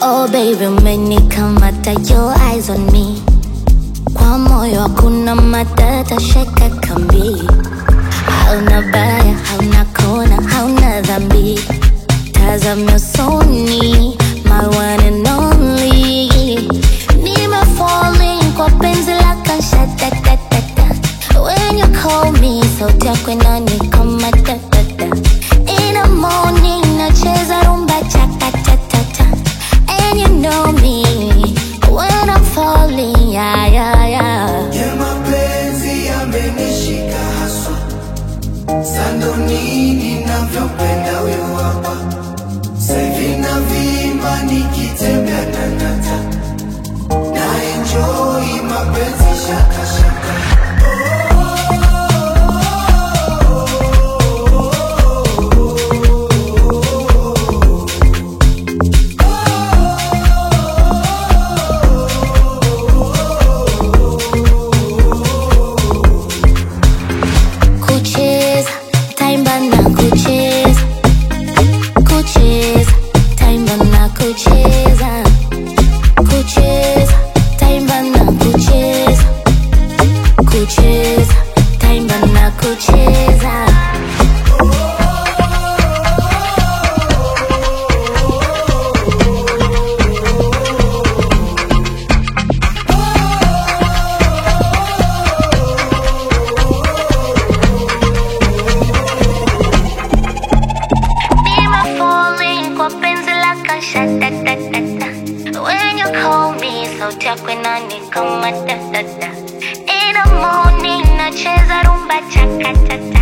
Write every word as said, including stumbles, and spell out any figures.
Oh baby, umenikamata, your eyes on me. Kwa moyo hakuna matata, sheka kambi. Hauna baya, hauna kona, hauna dhambi. Tazama usoni, my one and only. Nima falling kwa penzi lako shatatatata. When you call me, sauti yako inanikamata tata. In the morning, nacheza rumba chaka-cha-cha-cha. And you know me, when I'm falling, yeah, yeah, yeah. Ya mapenzi yamenishika haswa. Sando nini navyopenda wewe hapa. Saivi na vimba nikitembea na nata. Na enjoy mapenzi shaka shaka. When you call me, sauti yako inanikamata tata. In the morning, nacheza rumba chaka-cha-cha.